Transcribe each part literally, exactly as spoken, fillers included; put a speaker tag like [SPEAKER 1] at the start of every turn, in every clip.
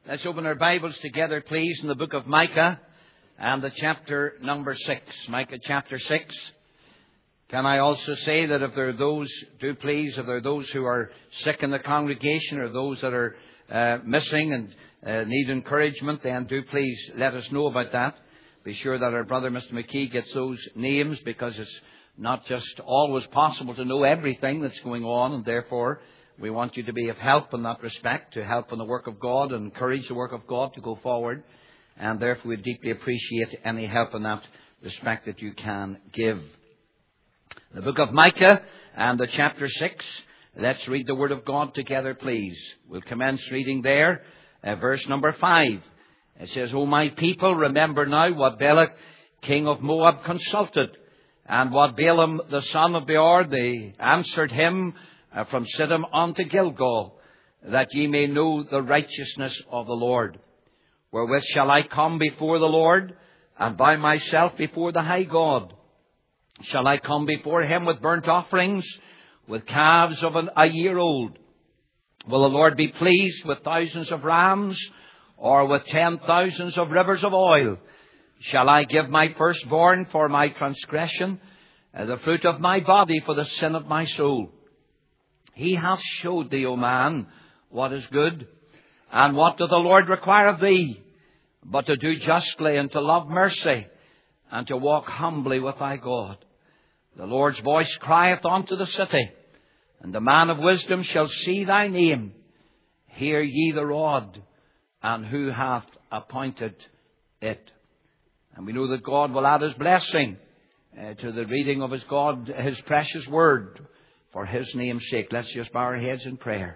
[SPEAKER 1] Let's open our Bibles together, please, in the book of Micah and the chapter number six. Micah chapter six. Can I also say that if there are those, do please, if there are those who are sick in the congregation or those that are uh, missing and uh, need encouragement, then do please let us know about that. Be sure that our brother Mister McKee gets those names, because it's not just always possible to know everything that's going on, and therefore we want you to be of help in that respect, to help in the work of God and encourage the work of God to go forward. And therefore we deeply appreciate any help in that respect that you can give. The book of Micah and the chapter six. Let's read the word of God together, please. We'll commence reading there, uh, verse number five. It says, O my people, remember now what Balak, king of Moab, consulted, and what Balaam, the son of Beor, they answered him uh, from Siddim unto Gilgal, that ye may know the righteousness of the Lord. Wherewith shall I come before the Lord, and bow myself before the high God? Shall I come before him with burnt offerings, with calves of an, a year old? Will the Lord be pleased with thousands of rams, or with ten thousands of rivers of oil? Shall I give my firstborn for my transgression, and the fruit of my body for the sin of my soul? He hath showed thee, O man, what is good. And what doth the Lord require of thee? But to do justly, and to love mercy, and to walk humbly with thy God. The Lord's voice crieth unto the city, and the man of wisdom shall see thy name. Hear ye the rod, and who hath appointed it? And we know that God will add his blessing uh, to the reading of his God, his precious word, for his name's sake. Let's just bow our heads in prayer.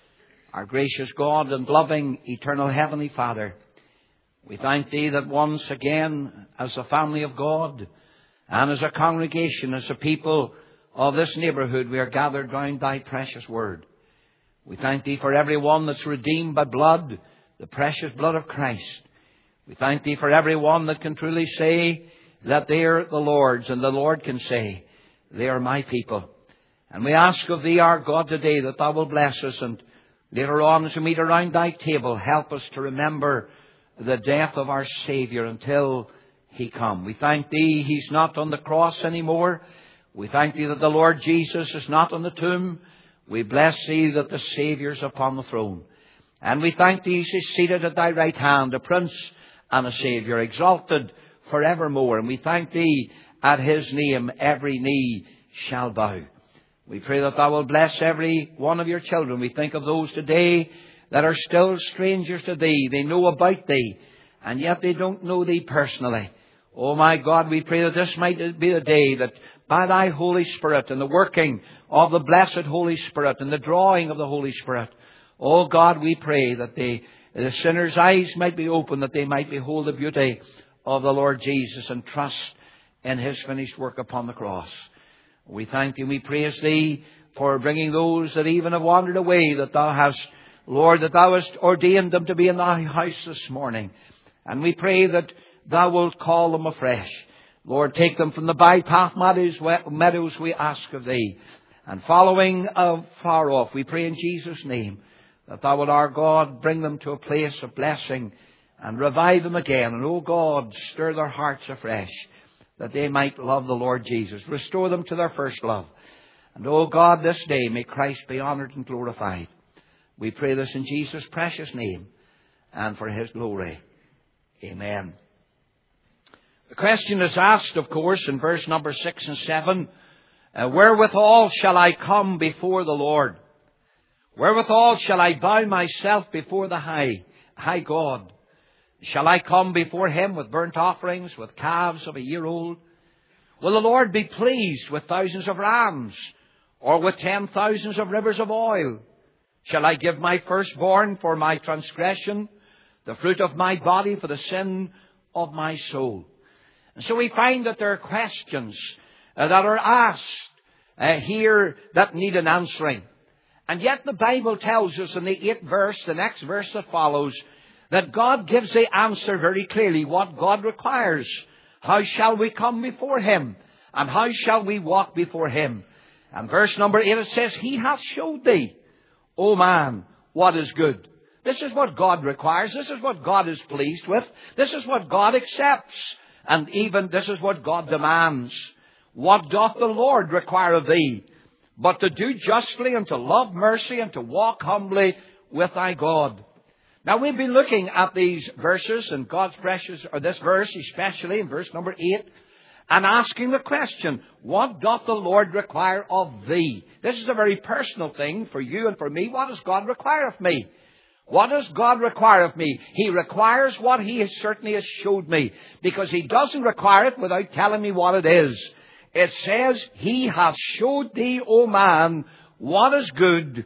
[SPEAKER 1] Our gracious God and loving, eternal Heavenly Father, we thank thee that once again, as a family of God, and as a congregation, as a people of this neighbourhood, we are gathered round thy precious word. We thank thee for every one that's redeemed by blood, the precious blood of Christ. We thank thee for every one that can truly say that they are the Lord's, and the Lord can say, they are my people. And we ask of thee, our God, today that thou will bless us, and later on as we meet around thy table, help us to remember the death of our Saviour until he come. We thank thee he's not on the cross anymore. We thank thee that the Lord Jesus is not on the tomb. We bless thee that the Saviour's upon the throne. And we thank thee he's seated at thy right hand, a Prince and a Saviour, exalted forevermore. And we thank thee at his name every knee shall bow. We pray that thou will bless every one of your children. We think of those today that are still strangers to thee. They know about thee, and yet they don't know thee personally. Oh my God, we pray that this might be the day that by thy Holy Spirit and the working of the blessed Holy Spirit and the drawing of the Holy Spirit, oh God, we pray that they, the sinner's eyes might be open, that they might behold the beauty of the Lord Jesus and trust in his finished work upon the cross. We thank thee and we praise thee for bringing those that even have wandered away, that thou hast, Lord, that thou hast ordained them to be in thy house this morning. And we pray that thou wilt call them afresh. Lord, take them from the bypath meadows, we ask of thee. And following uh, far off, we pray in Jesus' name that thou wilt, our God, bring them to a place of blessing and revive them again. And, oh God, stir their hearts afresh, that they might love the Lord Jesus. Restore them to their first love. And, oh God, this day may Christ be honoured and glorified. We pray this in Jesus' precious name and for his glory. Amen. The question is asked, of course, in verse number six and seven, uh, wherewithal shall I come before the Lord? Wherewithal shall I bow myself before the high, high God? Shall I come before him with burnt offerings, with calves of a year old? Will the Lord be pleased with thousands of rams, or with ten thousands of rivers of oil? Shall I give my firstborn for my transgression, the fruit of my body for the sin of my soul? And so we find that there are questions uh, that are asked uh, here that need an answering. And yet the Bible tells us in the eighth verse, the next verse that follows, that God gives the answer very clearly, what God requires. How shall we come before him? And how shall we walk before him? And verse number eight, it says, he hath showed thee, O man, what is good. This is what God requires. This is what God is pleased with. This is what God accepts. And even this is what God demands. What doth the Lord require of thee? But to do justly and to love mercy and to walk humbly with thy God. Now we've been looking at these verses and God's precious, or this verse especially in verse number eight, and asking the question, what doth the Lord require of thee? This is a very personal thing for you and for me. What does God require of me? What does God require of me? He requires what He has certainly has showed me, because He doesn't require it without telling me what it is. It says, He hath showed thee, O man, what is good,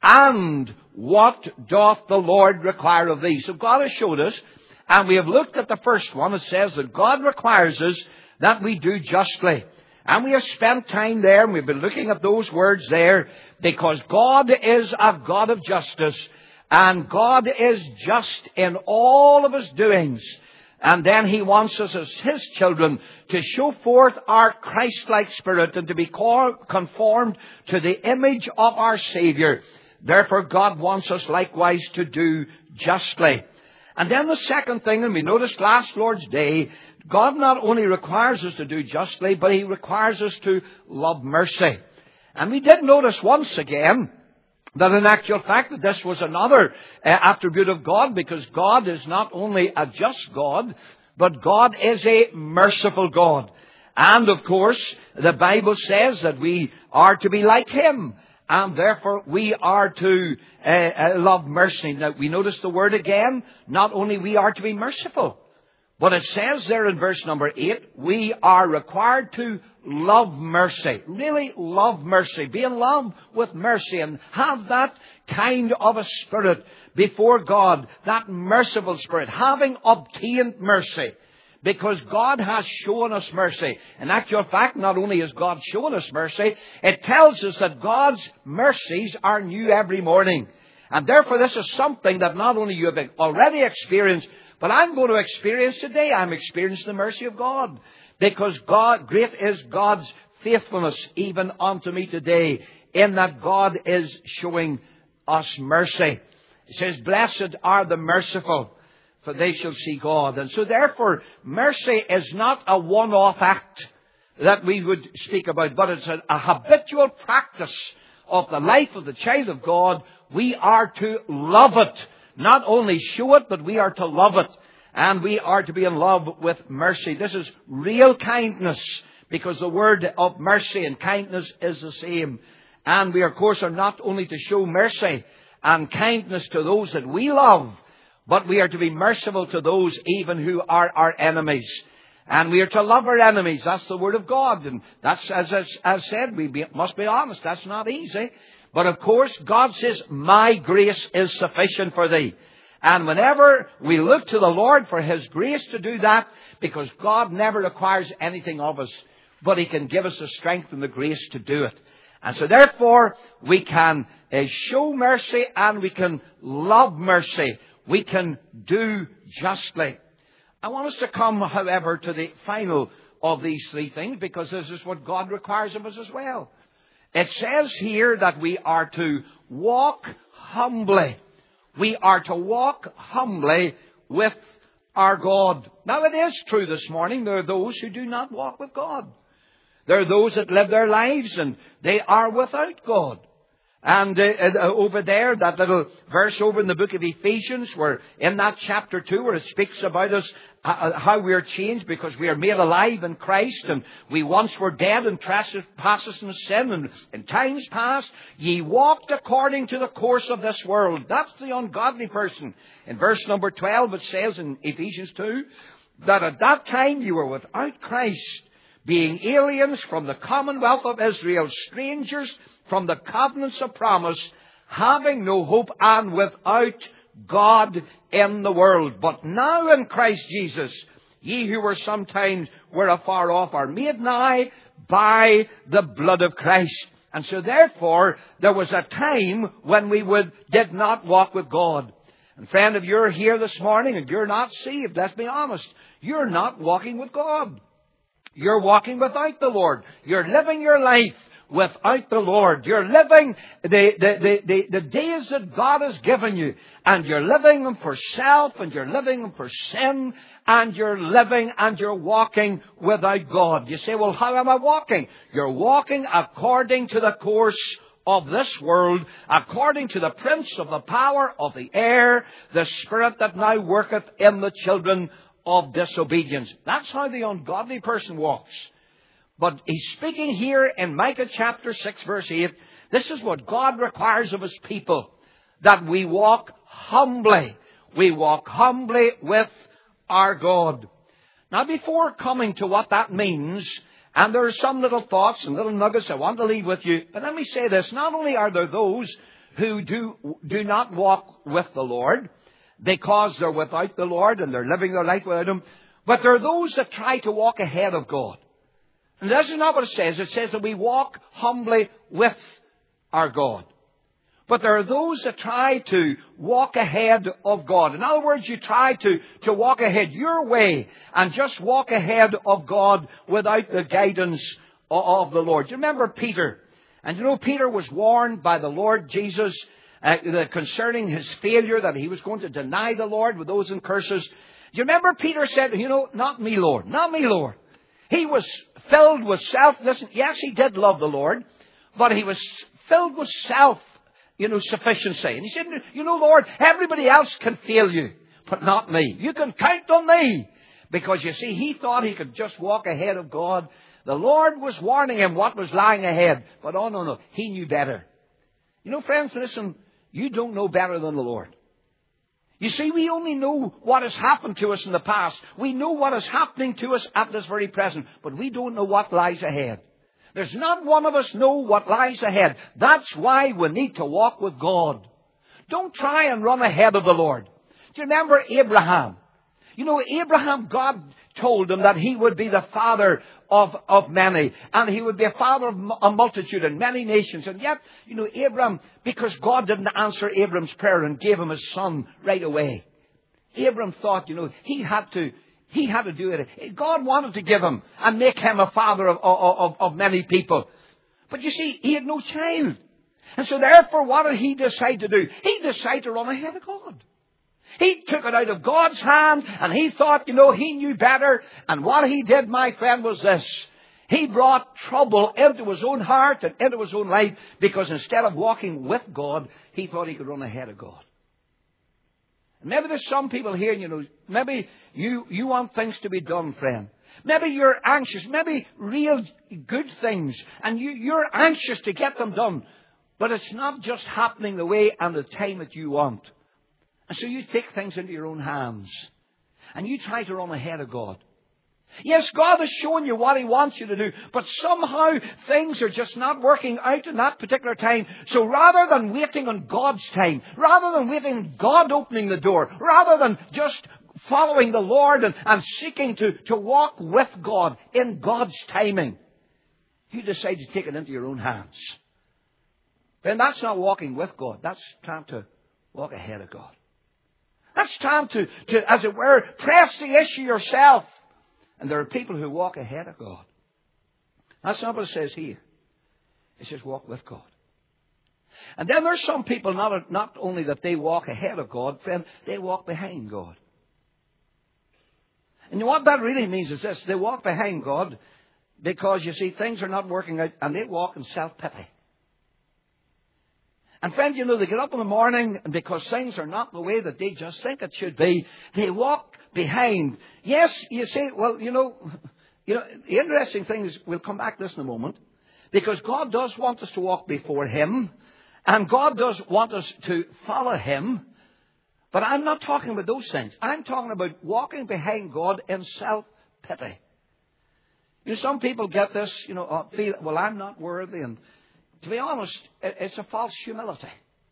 [SPEAKER 1] and what doth the Lord require of thee? So God has showed us, and we have looked at the first one. It says that God requires us that we do justly. And we have spent time there, and we've been looking at those words there, because God is a God of justice, and God is just in all of His doings. And then He wants us as His children to show forth our Christ-like spirit and to be conformed to the image of our Savior. Therefore, God wants us likewise to do justly. And then the second thing, and we noticed last Lord's Day, God not only requires us to do justly, but He requires us to love mercy. And we did notice once again that in actual fact that this was another uh, attribute of God, because God is not only a just God, but God is a merciful God. And of course, the Bible says that we are to be like Him. And therefore, we are to uh, uh, love mercy. Now, we notice the word again. Not only we are to be merciful, but it says there in verse number eight, we are required to love mercy. Really love mercy. Be in love with mercy and have that kind of a spirit before God. That merciful spirit. Having obtained mercy. Because God has shown us mercy. In actual fact, not only has God shown us mercy, it tells us that God's mercies are new every morning. And therefore this is something that not only you have already experienced, but I'm going to experience today. I'm experiencing the mercy of God. Because God, great is God's faithfulness even unto me today, in that God is showing us mercy. It says, blessed are the merciful, for they shall see God. And so therefore, mercy is not a one-off act that we would speak about, but it's a, a habitual practice of the life of the child of God. We are to love it. Not only show it, but we are to love it. And we are to be in love with mercy. This is real kindness, because the word of mercy and kindness is the same. And we, of course, are not only to show mercy and kindness to those that we love, but we are to be merciful to those even who are our enemies. And we are to love our enemies. That's the word of God. And that's, as I said, we be, must be honest, that's not easy. But of course, God says, my grace is sufficient for thee. And whenever we look to the Lord for His grace to do that, because God never requires anything of us, but He can give us the strength and the grace to do it. And so therefore, we can uh, show mercy and we can love mercy. We can do justly. I want us to come, however, to the final of these three things, because this is what God requires of us as well. It says here that we are to walk humbly. We are to walk humbly with our God. Now, it is true this morning, there are those who do not walk with God. There are those that live their lives and they are without God. And uh, uh, over there, that little verse over in the book of Ephesians, where in that chapter two, where it speaks about us, uh, how we are changed because we are made alive in Christ, and we once were dead in trespasses and sin, and in times past, ye walked according to the course of this world. That's the ungodly person. In verse number twelve, it says in Ephesians two, that at that time you were without Christ, being aliens from the commonwealth of Israel, strangers from the covenants of promise, having no hope and without God in the world. But now in Christ Jesus, ye who were sometimes were afar off are made nigh by the blood of Christ. And so therefore, there was a time when we would did not walk with God. And friend, if you're here this morning and you're not saved, let's be honest, you're not walking with God. You're walking without the Lord. You're living your life without the Lord. You're living the, the, the, the, the days that God has given you, and you're living them for self, and you're living them for sin, and you're living and you're walking without God. You say, well, how am I walking? You're walking according to the course of this world, according to the prince of the power of the air, the spirit that now worketh in the children of disobedience. That's how the ungodly person walks. But he's speaking here in Micah chapter six verse eight. This is what God requires of His people, that we walk humbly. We walk humbly with our God. Now, before coming to what that means, and there are some little thoughts and little nuggets I want to leave with you, but let me say this. Not only are there those who do, do not walk with the Lord because they're without the Lord and they're living their life without Him, but there are those that try to walk ahead of God. And this is not what it says. It says that we walk humbly with our God. But there are those that try to walk ahead of God. In other words, you try to, to walk ahead your way and just walk ahead of God without the guidance of the Lord. You remember Peter? And you know, Peter was warned by the Lord Jesus uh, concerning his failure, that he was going to deny the Lord with oaths and curses. Do you remember Peter said, you know, not me, Lord, not me, Lord. He was filled with self. Listen, he actually did love the Lord, but he was filled with self. You know, sufficiency. And he said, you know, Lord, everybody else can fail you, but not me. You can count on me. Because you see, he thought he could just walk ahead of God. The Lord was warning him what was lying ahead. But oh, no, no. He knew better. You know, friends, listen, you don't know better than the Lord. You see, we only know what has happened to us in the past. We know what is happening to us at this very present. But we don't know what lies ahead. There's not one of us know what lies ahead. That's why we need to walk with God. Don't try and run ahead of the Lord. Do you remember Abraham? You know, Abraham, God told him that he would be the father of, of many. And he would be a father of a multitude and many nations. And yet, you know, Abraham, because God didn't answer Abraham's prayer and gave him his son right away, Abraham thought, you know, he had to... He had to do it. God wanted to give him and make him a father of, of, of many people. But you see, he had no child. And so therefore, what did he decide to do? He decided to run ahead of God. He took it out of God's hand and he thought, you know, he knew better. And what he did, my friend, was this. He brought trouble into his own heart and into his own life, because instead of walking with God, he thought he could run ahead of God. Maybe there's some people here, you know, maybe you, you want things to be done, friend. Maybe you're anxious, maybe real good things, and you, you're anxious to get them done. But it's not just happening the way and the time that you want. And so you take things into your own hands, and you try to run ahead of God. Yes, God has shown you what He wants you to do, but somehow things are just not working out in that particular time. So rather than waiting on God's time, rather than waiting on God opening the door, rather than just following the Lord and, and seeking to, to walk with God in God's timing, you decide to take it into your own hands. Then that's not walking with God. That's time to walk ahead of God. That's time to, to, as it were, press the issue yourself. And there are people who walk ahead of God. That's not what it says here. It says walk with God. And then there's some people, not, not only that they walk ahead of God, friend, they walk behind God. And what that really means is this. They walk behind God because, you see, things are not working out, and they walk in self-pity. And friend, you know, they get up in the morning, and because things are not the way that they just think it should be, they walk behind. Yes, you say, well, you know, you know, the interesting thing is, we'll come back to this in a moment, because God does want us to walk before Him, and God does want us to follow Him. But I'm not talking about those things. I'm talking about walking behind God in self-pity. You know, some people get this, you know, uh, feel, well, I'm not worthy, and to be honest, it's a false humility.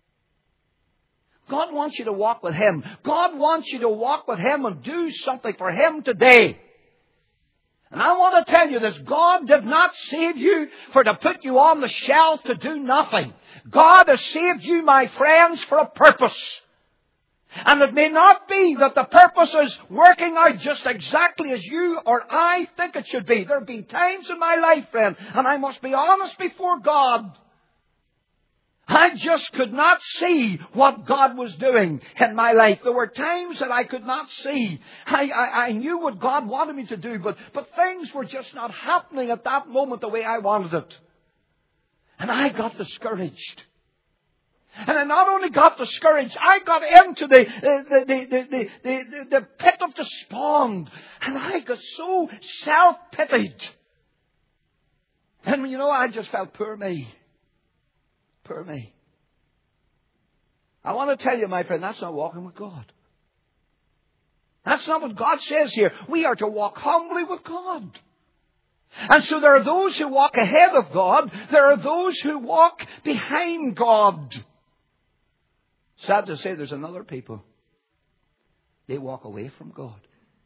[SPEAKER 1] God wants you to walk with Him. God wants you to walk with Him and do something for Him today. And I want to tell you this. God did not save you for to put you on the shelf to do nothing. God has saved you, my friends, for a purpose. And it may not be that the purpose is working out just exactly as you or I think it should be. There have been times in my life, friend, and I must be honest before God, I just could not see what God was doing in my life. There were times that I could not see. I, I, I knew what God wanted me to do, but, but things were just not happening at that moment the way I wanted it. And I got discouraged. And I not only got discouraged, I got into the, the, the, the, the, the, the pit of despond. And I got so self-pitied. And you know, I just felt, poor me. Poor me. I want to tell you, my friend, that's not walking with God. That's not what God says here. We are to walk humbly with God. And so there are those who walk ahead of God. There are those who walk behind God. Sad to say, there's another people. They walk away from God.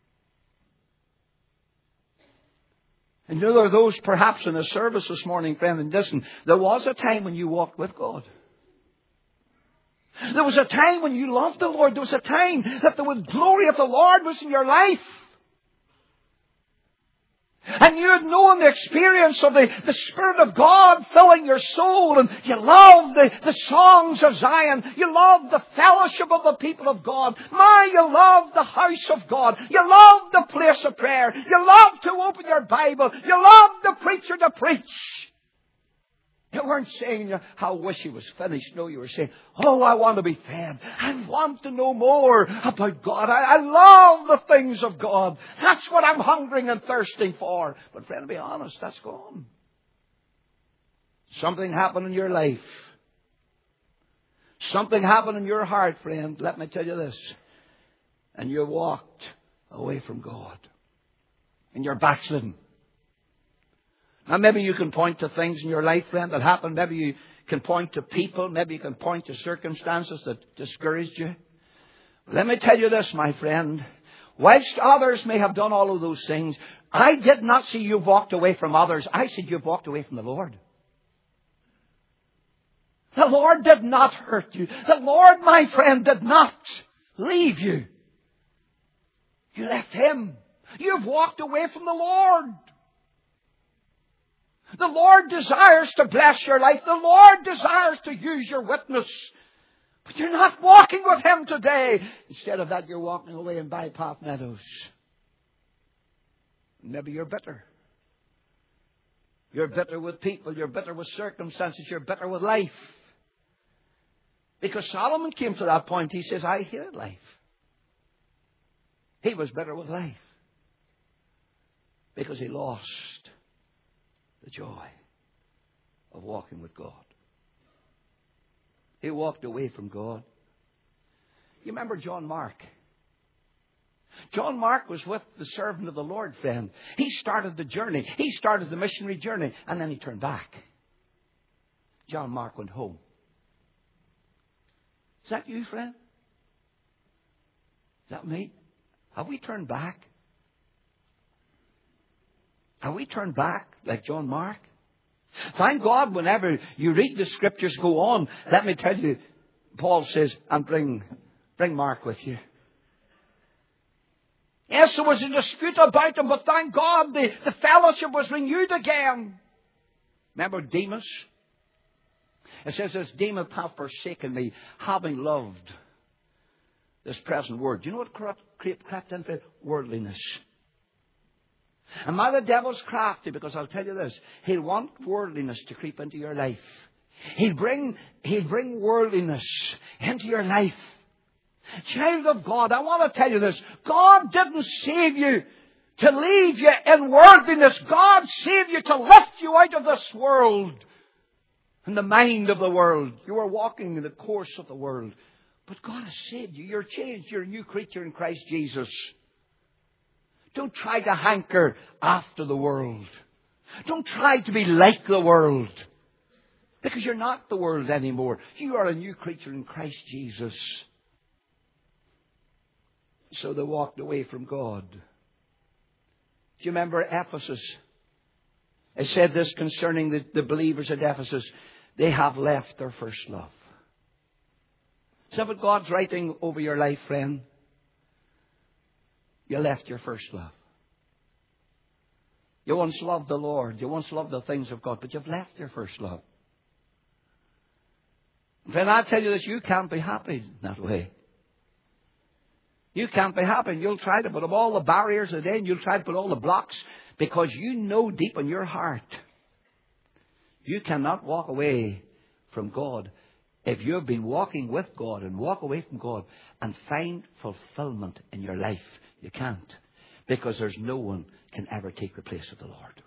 [SPEAKER 1] And you know, there are those perhaps in the service this morning, friend, and listen, there was a time when you walked with God. There was a time when you loved the Lord. There was a time that the glory of the Lord was in your life. And you had known the experience of the, the Spirit of God filling your soul. And you loved the, the songs of Zion. You loved the fellowship of the people of God. My, you loved the house of God. You loved the place of prayer. You loved to open your Bible. You loved the preacher to preach. You weren't saying how I wish he was finished. No, you were saying, oh, I want to be fed. I want to know more about God. I, I love the things of God. That's what I'm hungering and thirsting for. But friend, to be honest, that's gone. Something happened in your life. Something happened in your heart, friend. Let me tell you this. And you walked away from God. And you're backslidden. Now, maybe you can point to things in your life, friend, that happened. Maybe you can point to people. Maybe you can point to circumstances that discouraged you. But let me tell you this, my friend. Whilst others may have done all of those things, I did not see you walked away from others. I said you've walked away from the Lord. The Lord did not hurt you. The Lord, my friend, did not leave you. You left Him. You've walked away from the Lord. The Lord desires to bless your life. The Lord desires to use your witness. But you're not walking with Him today. Instead of that, you're walking away in bypath meadows. Maybe you're bitter. You're bitter with people. You're bitter with circumstances. You're bitter with life. Because Solomon came to that point. He says, I hated life. He was bitter with life. Because he lost the joy of walking with God. He walked away from God. You remember John Mark? John Mark was with the servant of the Lord, friend. He started the journey. He started the missionary journey. And then he turned back. John Mark went home. Is that you, friend? Is that me? Have we turned back? Have we turned back like John Mark? Thank God whenever you read the Scriptures go on, let me tell you, Paul says, and bring, bring Mark with you. Yes, there was a dispute about him, but thank God the, the fellowship was renewed again. Remember Demas? It says, as Demas hath forsaken me, having loved this present word. Do you know what crept, crept into it? Worldliness. And my, the devil's crafty, because I'll tell you this, he'll want worldliness to creep into your life. He'll bring, he'll bring worldliness into your life. Child of God, I want to tell you this. God didn't save you to leave you in worldliness. God saved you to lift you out of this world and the mind of the world. You are walking in the course of the world. But God has saved you. You're changed. You're a new creature in Christ Jesus. Don't try to hanker after the world. Don't try to be like the world. Because you're not the world anymore. You are a new creature in Christ Jesus. So they walked away from God. Do you remember Ephesus? It said this concerning the, the believers at Ephesus. They have left their first love. Is that what God's writing over your life, friend? You left your first love. You once loved the Lord. You once loved the things of God, but you've left your first love. Friend, I tell you this, you can't be happy that way. You can't be happy. And you'll try to put up all the barriers today, and you'll try to put all the blocks, because you know deep in your heart you cannot walk away from God. If you've been walking with God and walk away from God and find fulfillment in your life, you can't. Because there's no one can ever take the place of the Lord.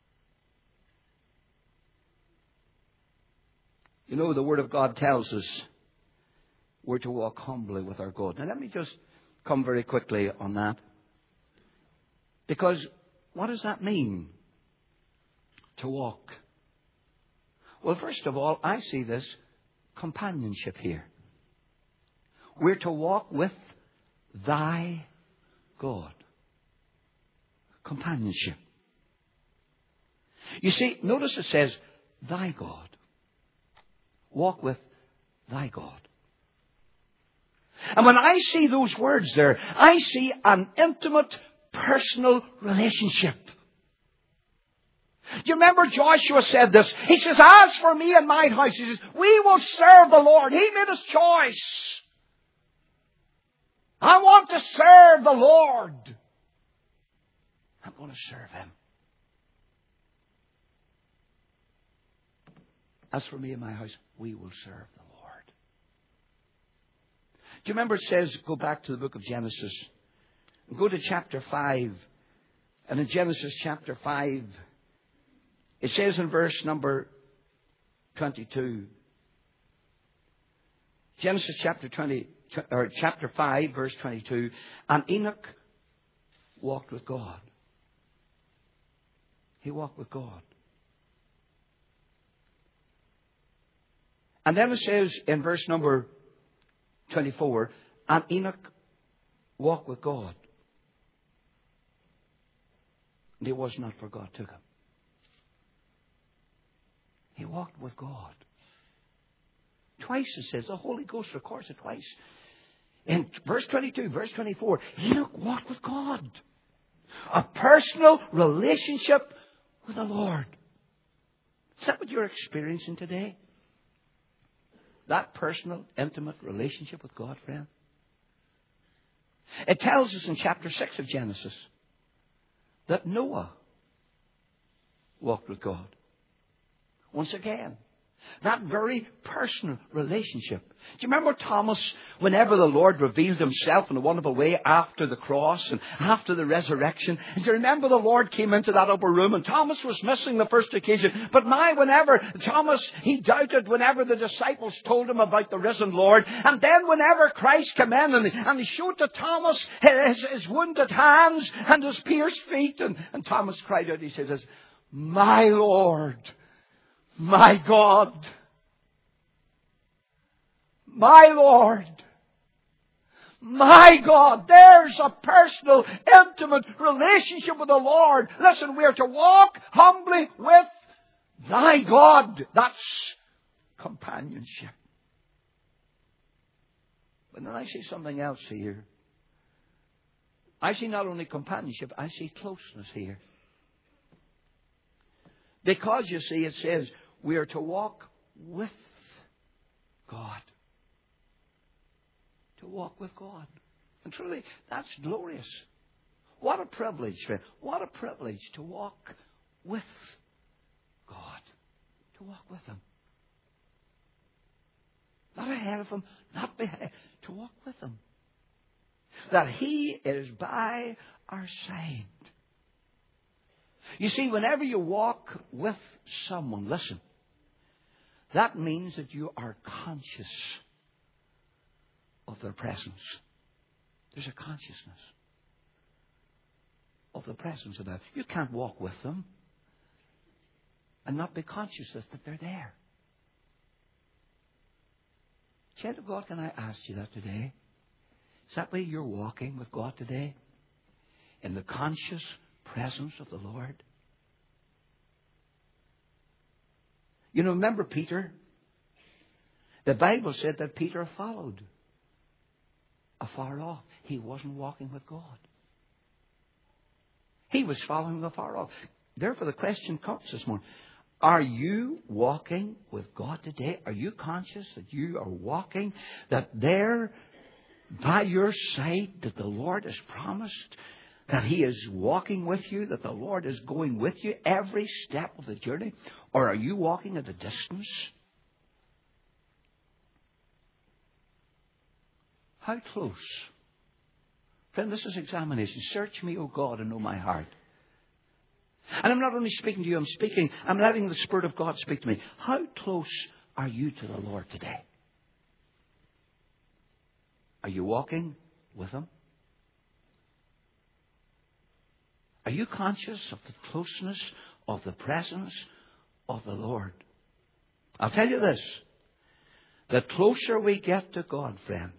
[SPEAKER 1] You know, the Word of God tells us we're to walk humbly with our God. Now let me just come very quickly on that. Because what does that mean? To walk. Well, first of all, I see this companionship here. We're to walk with thy God. Companionship. You see, notice it says, thy God. Walk with thy God. And when I see those words there, I see an intimate, personal relationship. Do you remember Joshua said this? He says, as for me and my house, he says, we will serve the Lord. He made his choice. I want to serve the Lord. I'm going to serve Him. As for me and my house, we will serve the Lord. Do you remember it says, go back to the book of Genesis. Go to chapter five. And in Genesis chapter five, it says in verse number twenty-two. Genesis chapter twenty, or chapter five, verse twenty-two. And Enoch walked with God. He walked with God. And then it says in verse number twenty-four, and Enoch walked with God. And he was not, for God took him. He walked with God. Twice it says, the Holy Ghost records it twice. In verse twenty-two, verse twenty-four, Enoch walked with God. A personal relationship with the Lord. Is that what you're experiencing today? That personal, intimate relationship with God, friend? It tells us in chapter six of Genesis that Noah walked with God. Once again, that very personal relationship. Do you remember Thomas, whenever the Lord revealed Himself in a wonderful way after the cross and after the resurrection? And do you remember the Lord came into that upper room and Thomas was missing the first occasion. But my, whenever Thomas, he doubted whenever the disciples told him about the risen Lord. And then whenever Christ came in and, and he showed to Thomas his, his wounded hands and his pierced feet. And, and Thomas cried out, he says, my Lord, my God, my Lord, my God. There's a personal, intimate relationship with the Lord. Listen, we are to walk humbly with thy God. That's companionship. But then I see something else here. I see not only companionship, I see closeness here. Because, you see, it says we are to walk with God. To walk with God. And truly, that's glorious. What a privilege, friend. What a privilege to walk with God. To walk with Him. Not ahead of Him, not behind. To walk with Him. That He is by our side. You see, whenever you walk with someone, listen, that means that you are conscious of their presence. There's a consciousness of the presence of them. You can't walk with them and not be conscious that they're there. Child of God, can I ask you that today? Is that way you're walking with God today? In the conscious presence of the Lord? You know, remember Peter? The Bible said that Peter followed afar off. He wasn't walking with God. He was following afar off. Therefore, the question comes this morning. Are you walking with God today? Are you conscious that you are walking, that there by your side, that the Lord has promised, that He is walking with you, that the Lord is going with you every step of the journey? Or are you walking at a distance? How close? Friend, this is examination. Search me, O God, and know my heart. And I'm not only speaking to you, I'm speaking, I'm letting the Spirit of God speak to me. How close are you to the Lord today? Are you walking with Him? Are you conscious of the closeness of the presence of the Lord? I'll tell you this. The closer we get to God, friend,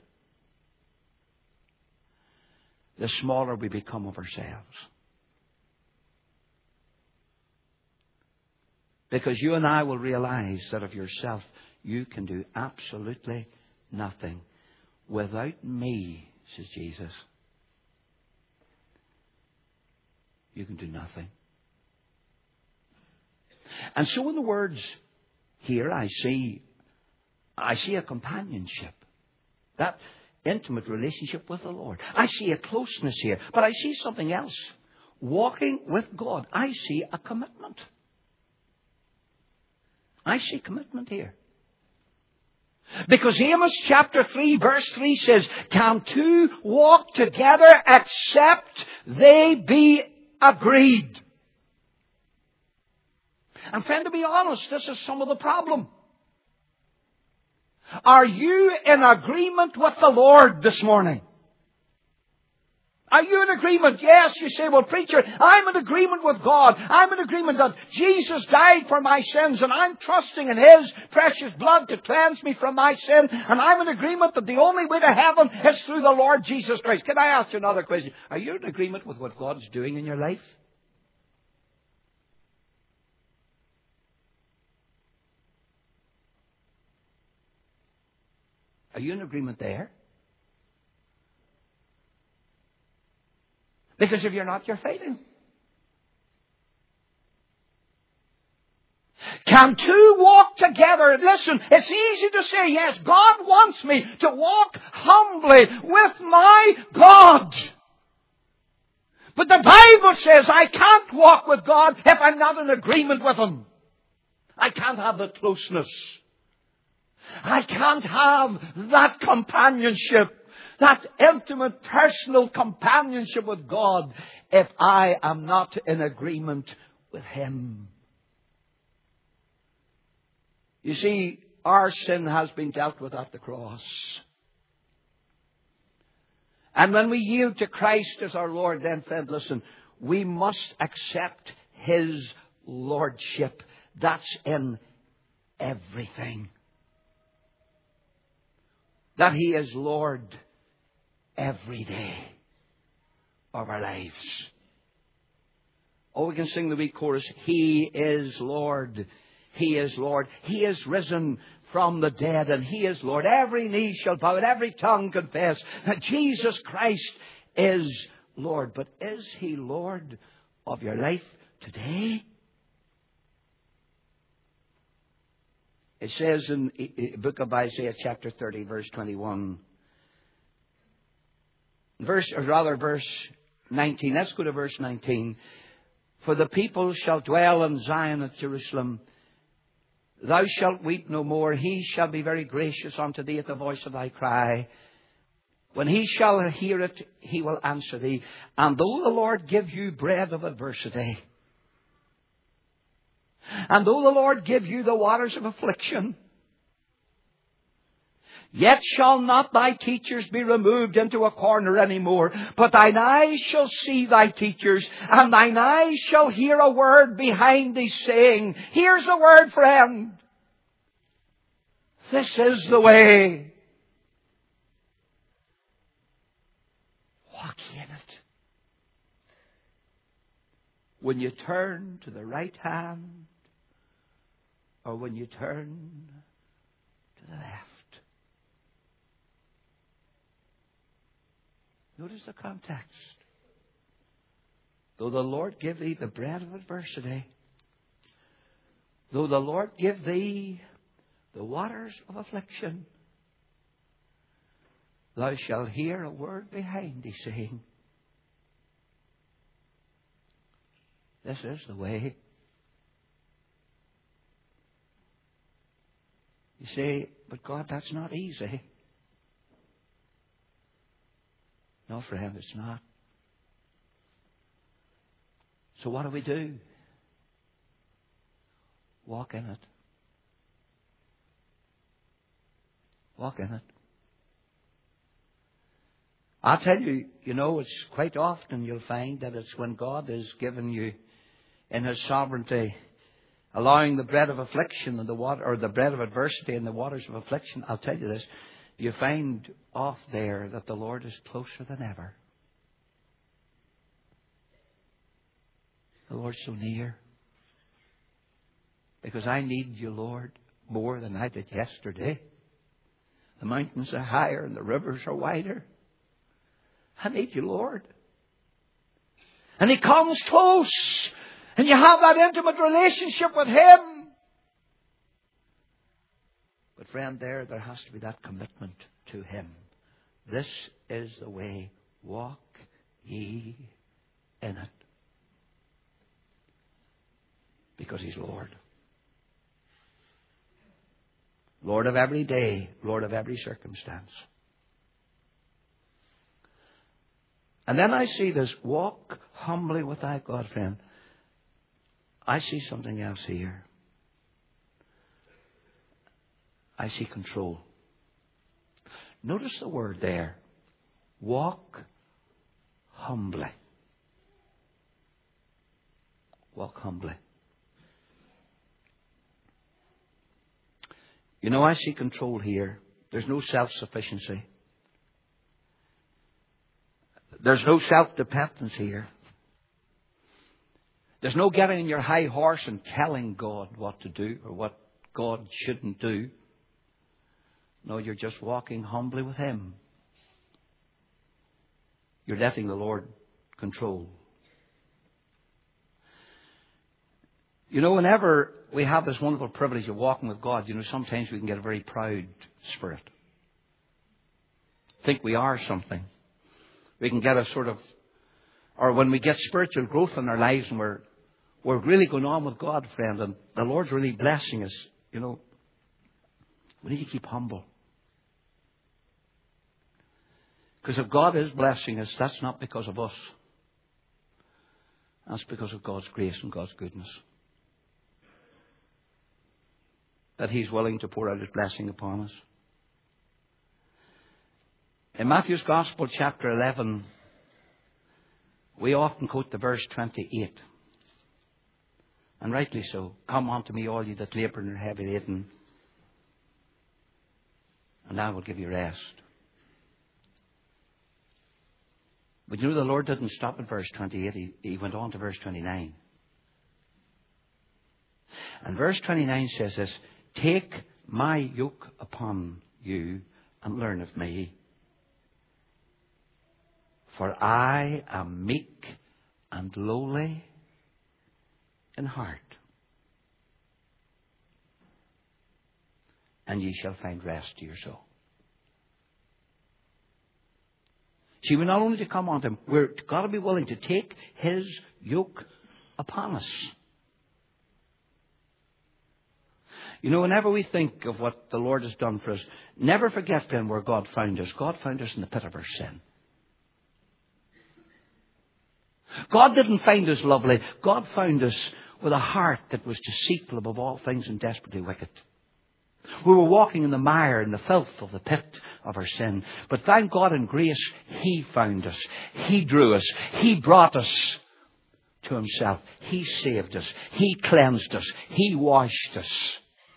[SPEAKER 1] the smaller we become of ourselves. Because you and I will realize that of yourself, you can do absolutely nothing. Without me, says Jesus, you can do nothing. And so in the words here, I see, I see a companionship. That intimate relationship with the Lord. I see a closeness here. But I see something else. Walking with God. I see a commitment. I see commitment here. Because Amos chapter three verse three says, can two walk together except they be agreed? And friend, to be honest, this is some of the problem. Are you in agreement with the Lord this morning? Are you in agreement? Yes, you say, well, preacher, I'm in agreement with God. I'm in agreement that Jesus died for my sins and I'm trusting in His precious blood to cleanse me from my sin. And I'm in agreement that the only way to heaven is through the Lord Jesus Christ. Can I ask you another question? Are you in agreement with what God's doing in your life? Are you in agreement there? Because if you're not, you're failing. Can two walk together? Listen, it's easy to say, yes, God wants me to walk humbly with my God. But the Bible says I can't walk with God if I'm not in agreement with Him. I can't have the closeness. I can't have that companionship. That intimate, personal companionship with God if I am not in agreement with Him. You see, our sin has been dealt with at the cross. And when we yield to Christ as our Lord, then, friend, listen, we must accept His Lordship. That's in everything. That He is Lord every day of our lives. Oh, we can sing the wee chorus. He is Lord. He is Lord. He is risen from the dead, and He is Lord. Every knee shall bow and every tongue confess that Jesus Christ is Lord. But is He Lord of your life today? It says in the book of Isaiah chapter thirty verse twenty-one. Verse, or rather verse nineteen. Let's go to verse nineteen. For the people shall dwell in Zion at Jerusalem. Thou shalt weep no more. He shall be very gracious unto thee at the voice of thy cry. When he shall hear it, he will answer thee. And though the Lord give you bread of adversity, and though the Lord give you the waters of affliction, yet shall not thy teachers be removed into a corner any more, but thine eyes shall see thy teachers, and thine eyes shall hear a word behind thee saying, here's the word, friend. This is the way. Walk ye in it. When you turn to the right hand, or when you turn to the left. Notice the context. Though the Lord give thee the bread of adversity, though the Lord give thee the waters of affliction, thou shalt hear a word behind thee saying, this is the way. You say, but God, that's not easy. No, friend, it's not. So what do we do? Walk in it. Walk in it. I'll tell you, you know, it's quite often you'll find that it's when God is giving you in His sovereignty, allowing the bread of affliction and the water, or the bread of adversity and the waters of affliction. I'll tell you this, you find off there that the Lord is closer than ever. The Lord's so near. Because I need you, Lord, more than I did yesterday. The mountains are higher and the rivers are wider. I need you, Lord. And He comes close. And you have that intimate relationship with Him. But friend, there, there has to be that commitment to Him. This is the way. Walk ye in it. Because He's Lord. Lord of every day. Lord of every circumstance. And then I see this, walk humbly with thy God, friend. I see something else here. I see control. Notice the word there. Walk humbly. Walk humbly. You know, I see control here. There's no self-sufficiency. There's no self-dependence here. There's no getting in your high horse and telling God what to do or what God shouldn't do. No, you're just walking humbly with Him. You're letting the Lord control. You know, whenever we have this wonderful privilege of walking with God, you know, sometimes we can get a very proud spirit. Think we are something. We can get a sort of, or when we get spiritual growth in our lives and we're we're really going on with God, friend, and the Lord's really blessing us, you know, we need to keep humble. Because if God is blessing us, that's not because of us. That's because of God's grace and God's goodness. That He's willing to pour out His blessing upon us. In Matthew's Gospel, chapter eleven, we often quote the verse twenty-eight. And rightly so. Come unto me, all you that labour and are heavy laden, and I will give you rest. But you know, the Lord didn't stop at verse twenty-eight. He, he went on to verse twenty-nine. And verse twenty-nine says this, take my yoke upon you and learn of me. For I am meek and lowly in heart, and ye shall find rest to your soul. See, we're not only to come on to Him, we're got to be willing to take His yoke upon us. You know, whenever we think of what the Lord has done for us, never forget, friend, where God found us. God found us in the pit of our sin. God didn't find us lovely. God found us with a heart that was deceitful above all things and desperately wicked. We were walking in the mire and the filth of the pit of our sin. But thank God in grace, He found us. He drew us. He brought us to Himself. He saved us. He cleansed us. He washed us.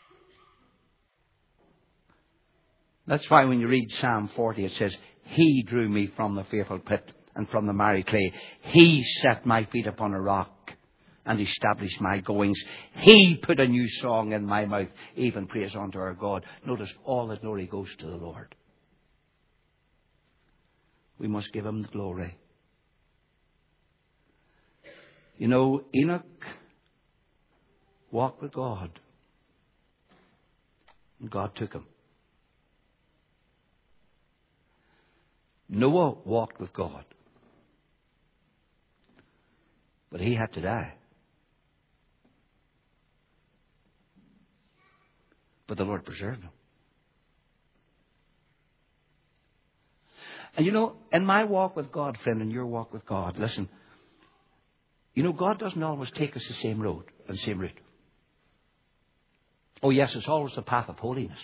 [SPEAKER 1] That's why when you read Psalm forty, it says, He drew me from the fearful pit and from the miry clay. He set my feet upon a rock and established my goings. He put a new song in my mouth, even praise unto our God. Notice, all the glory goes to the Lord. we must give him the glory. You know, Enoch walked with God, and God took him. Noah walked with God, but he had to die. But the Lord preserved him. And you know, in my walk with God, friend, and your walk with God, listen, you know, God doesn't always take us the same road and same route. Oh yes, it's always the path of holiness.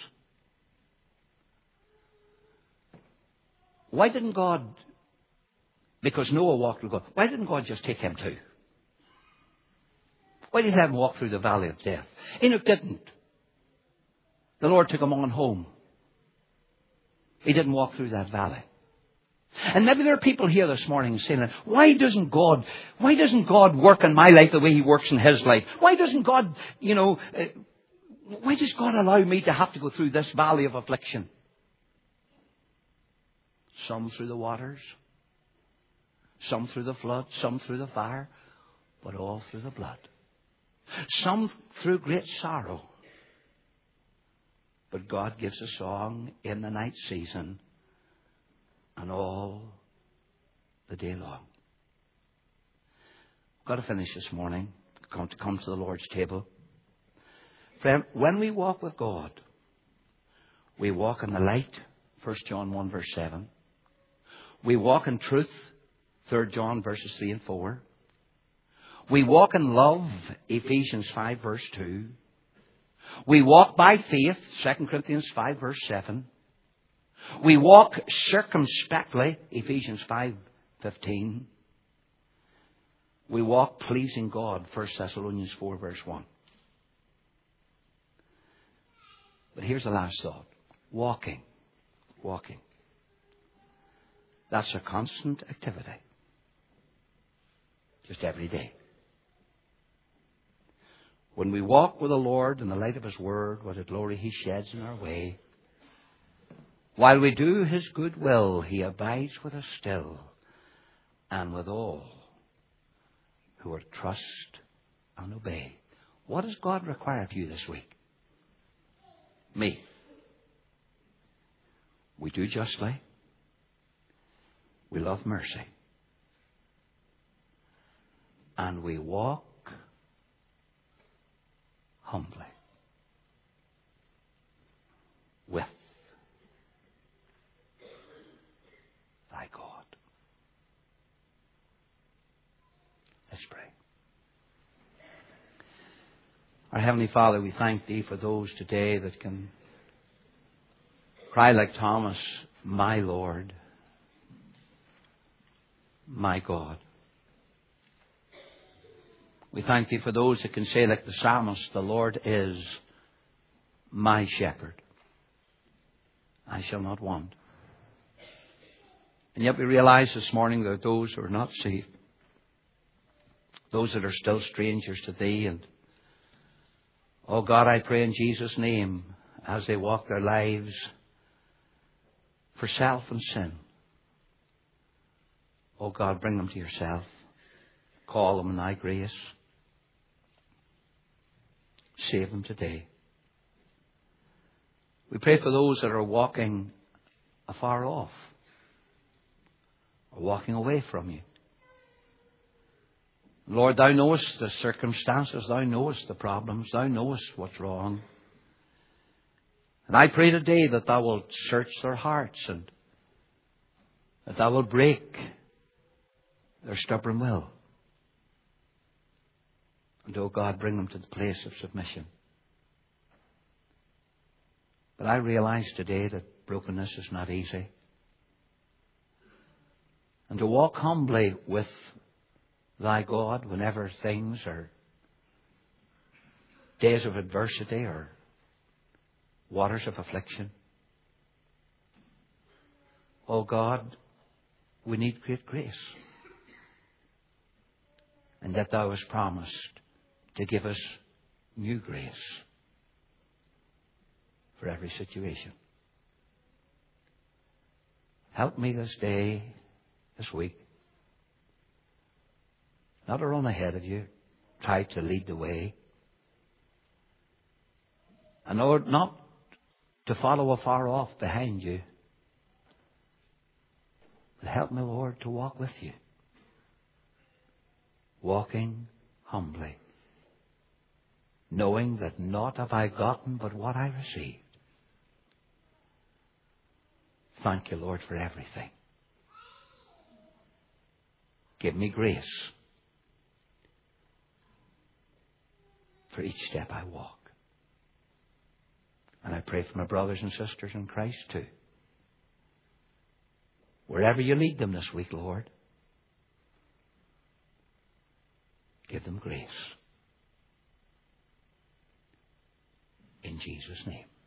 [SPEAKER 1] Why didn't God, because Noah walked with God, why didn't God just take him too? Why did he have him walk through the valley of death? Enoch didn't. The Lord took him on home. He didn't walk through that valley. And maybe there are people here this morning saying, why doesn't God, why doesn't God work in my life the way he works in his life? Why doesn't God, you know, uh, why does God allow me to have to go through this valley of affliction? Some through the waters, some through the flood, some through the fire, but all through the blood. Some through great sorrow. But God gives a song in the night season and all the day long. I've got to finish this morning. Come to come to the Lord's table. Friend, when we walk with God, we walk in the light, First John one verse seven. We walk in truth, Third John verses three and four. We walk in love, Ephesians five verse two. We walk by faith, Second Corinthians five verse seven. We walk circumspectly, Ephesians five fifteen. We walk pleasing God, First Thessalonians four verse one. But here's the last thought. Walking. Walking. That's a constant activity. Just every day. When we walk with the Lord in the light of his word, what a glory he sheds in our way. While we do his good will, he abides with us still, and with all who are trust and obey. What does God require of you this week? Me. We do justly. We love mercy. And we walk humbly with thy God. Let's pray. Our Heavenly Father, we thank thee for those today that can cry like Thomas, my Lord, my God. We thank thee for those that can say like the psalmist, the Lord is my shepherd. I shall not want. And yet we realize this morning there are those who are not saved. Those that are still strangers to thee. And oh God, I pray in Jesus' name, as they walk their lives for self and sin. Oh God, bring them to yourself. Call them in thy grace. Save them today. We pray for those that are walking afar off, or walking away from you. Lord, thou knowest the circumstances, thou knowest the problems, thou knowest what's wrong. And I pray today that thou wilt search their hearts and that thou wilt break their stubborn will. And, oh God, bring them to the place of submission. But I realize today that brokenness is not easy. And to walk humbly with thy God whenever things are days of adversity or waters of affliction. Oh God, we need great grace. And that thou hast promised to give us new grace for every situation. Help me this day this week. Not to run ahead of you, try to lead the way. And Lord, not to follow afar off behind you. But help me, Lord, to walk with you. Walking humbly. Knowing that naught have I gotten but what I received. Thank you, Lord, for everything. Give me grace for each step I walk. And I pray for my brothers and sisters in Christ too. Wherever you lead them this week, Lord, give them grace. In Jesus' name.